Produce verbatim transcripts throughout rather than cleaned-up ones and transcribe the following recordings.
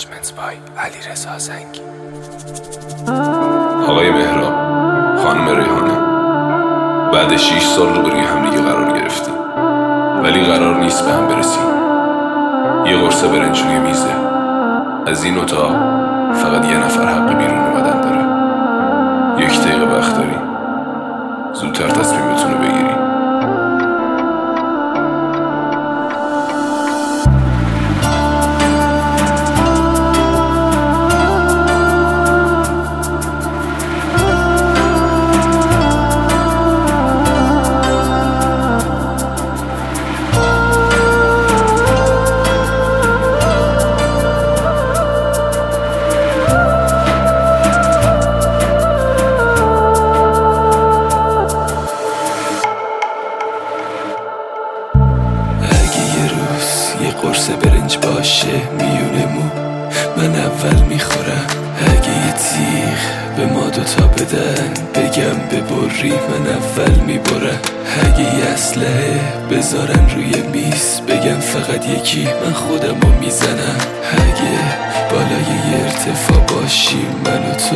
Arrangements by علیرضا زنگی. آقای مهراب، خانم ریحانه، بعد شیش سال رو روی هم دیگه قرار گرفتیم، ولی قرار نیست به هم برسیم. یه قرص برنج روی میزه. از این اتاق فقط یه نفر حق بیرون اومدن داره. یک دقیقه وقت داری، زودتر تصمیمتون رو بگیری. قرص برنج باشه میونمون، من اول میخورم. اگه یه تیغ به ما دوتا بدن بگم ببری، من اول میبرم. اگه یه اسلحه بذارن روی میز بگم فقط یکی، من خودمو میزنم. اگه بالای یه ارتفاع باشیم من و تو،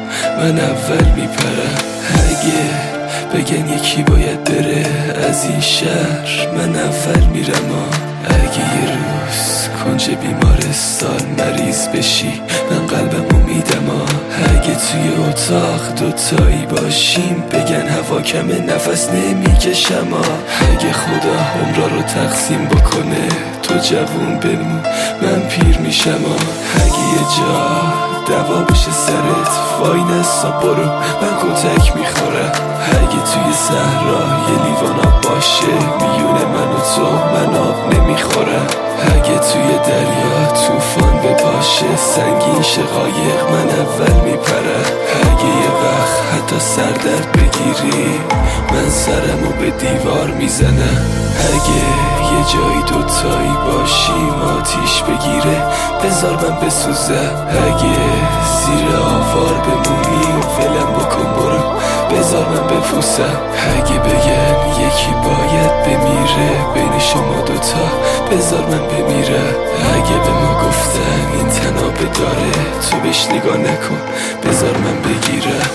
من اول میپرم. اگه بگن یکی باید بره از این شهر، من اول میرم. اگه یه روز کنج بیمارستان مریض بشی، من قلبمو میدم. اگه توی اتاق دوتایی باشیم بگن هوا کمه نفس نمیکشم. اگه خدا عمرا رو تقسیم بکنه تو جوون بمون من پیر میشم. اگه یه جا دوا بشه سرت وای نسا برو، من کتک میخورم. اگه توی صحرا یه لیوان آب باشه میونه من و تو، من آب نمیخورم. اگه توی دریا طوفان بپاشه سنگین شقایق، من اول میپرم. اگه یه وقت حتی سردرد بگیری من سرمو به دیوار میزنم. اگه یه جایی دوتایی باشیم آتیش بگیره بذار من بسوزم. اگه زیر آوار بمونی و ولم بکن برو بذار من بپوسم. اگه بگن یکی باید بمیره بین شما دوتا بذار من بمیرم. اگه به ما گفتن این تنابه داره تو بهش نگاه نکن بذار من بگیرم.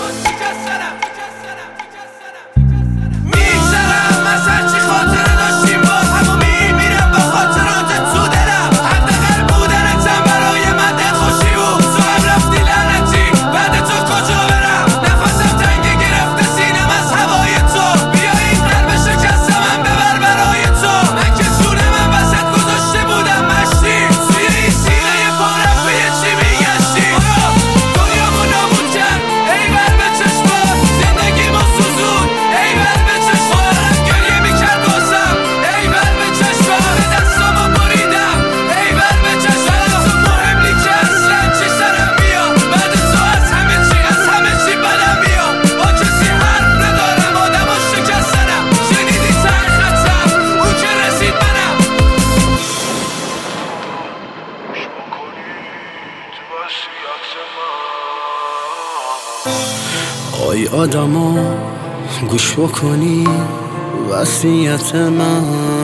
آی آدما گوش بکنی وصیت من.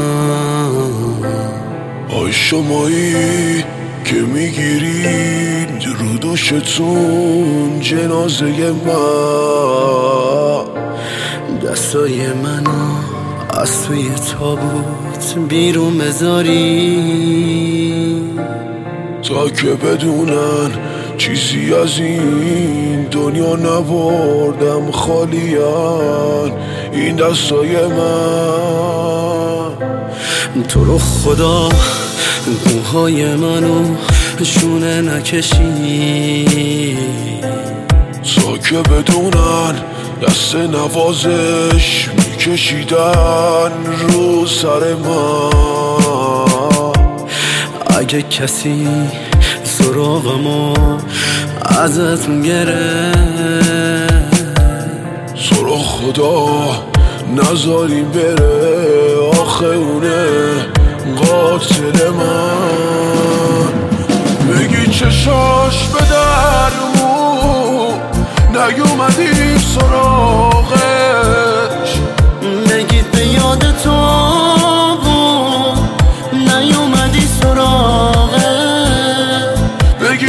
آی شمایی که میگیرین رو دوشتون جنازه من، دستای منو از توی تابوت بیرون بذاری تا که بدونن چیزی از این دنیا نبردم خالیان این دستای من. تو رو خدا موهای منو شونه نکشی تا که بدونن دست نوازش میکشیدن رو سر من. اگه کسی سراغمو ازت گره سراغ خدا نذاریم بره، آخه اونه قاتل من. بگی چشاش به درمون نیومدی سراغش، بگید به یاد تو بود نیومدی سراغش.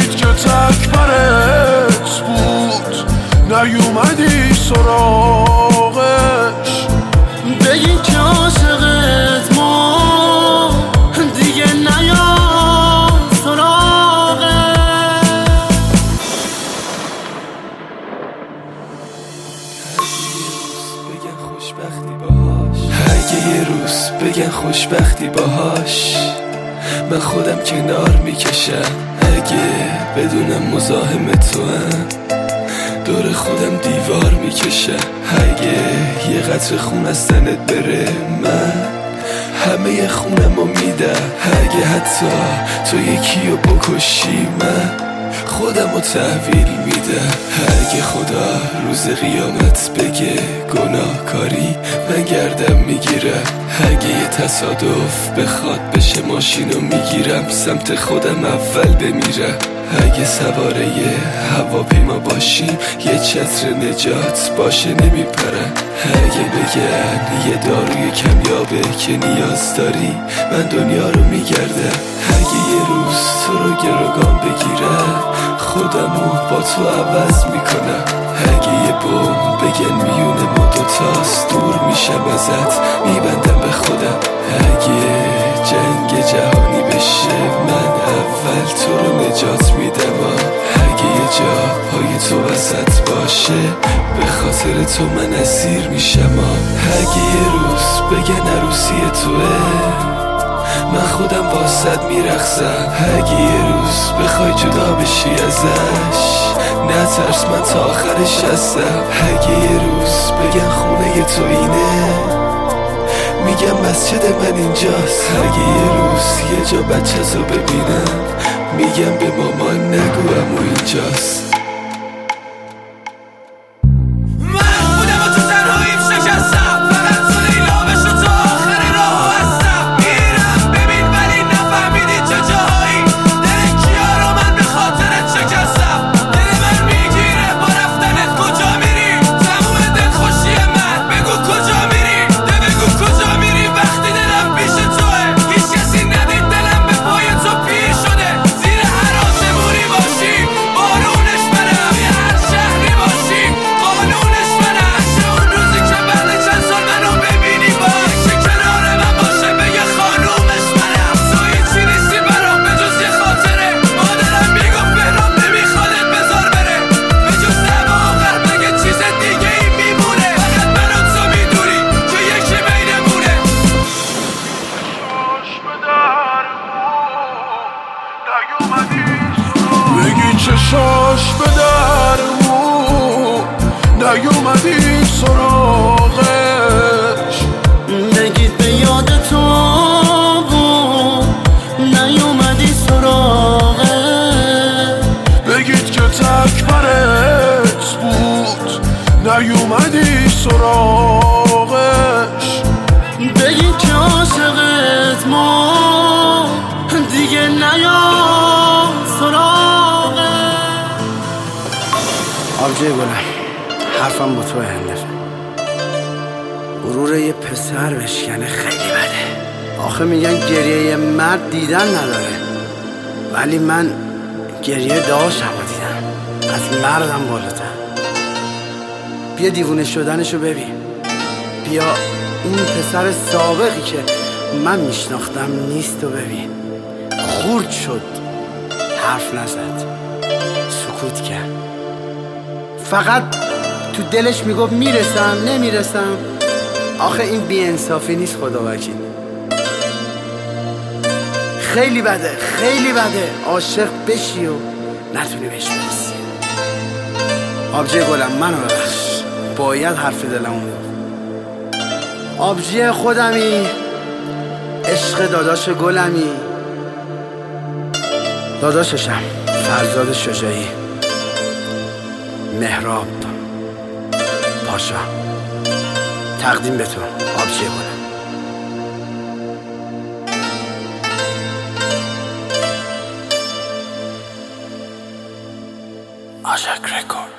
خوشبختی باهاش من خودم کنار میکشم. اگه بدونم مزاحم تو هم دور خودم دیوار میکشم. اگه یه قطره خون از تنت بره من همه خونمو میدم. اگه حتی تو یکی رو بکشی من خودمو تحویل میدم. اگه خدا روز قیامت بگه گناه کاری من گردم میگیرم. اگه یه تصادف بخواد بشه ماشینو میگیرم سمت خودم اول بمیرم. اگه سواره یه هواپیما باشیم یه چتر نجات باشه نمیپرم. اگه بگن یه داروی کمیابه که نیاز داری من دنیا رو میگردم. اگه یه روز تو رو گروگان بگیرم خودمو با تو عوض میکنم. اگه یه بوم بگن میون ما دوتاست دور میشم ازت میبندم به خودم. اگه جنگ جهانی بشه من اول تو رو نجات میدم. اگه یه جا پای تو وسط باشه به خاطر تو من اسیر میشم. اگه یه روز بگن عروسی توه من خودم واسط میرقصم. اگه یه روز بخوای جدا بشی ازش نترس من تا آخرش هستم. اگه یه روز بگن خونه تو اینه میگم مسجد من اینجاست. اگه یه روز یه جا بچه رو ببینم میگم به مامان نگو امو اینجاست. چشاش به درمون نیومدی سراغش. بگید به یاد تو بود نیومدی سراغش. بگید که تکبرت بود نیومدی سراغش. بگید که عاشقت ما دیگه نیام سراغش. آبجی گلم حرفم با تو هندفه. غرور یه پسر بشکنه خیلی بده. آخه میگن گریه یه مرد دیدن نداره ولی من گریه داشتم و دیدم از مردم بالاتر. بیا دیوونه شدنشو ببین. بیا اون پسر سابقی که من میشناختم نیست و ببین. خورد شد حرف نزد سکوت کرد. فقط تو دلش میگفت میرسم نمیرسم. آخه این بی انصافی نیست خدا وکیل. خیلی بده خیلی بده عاشق بشی و نتونی بهش برسی. آبجی گلم منو ببخش باید حرف دلمو میگفت. آبجی خودمی عشق داداش گلمی. داداششم فرزاد شجاعی مهراب پاشا تقدیم به تو آبجی گلم. آژاک رکورد.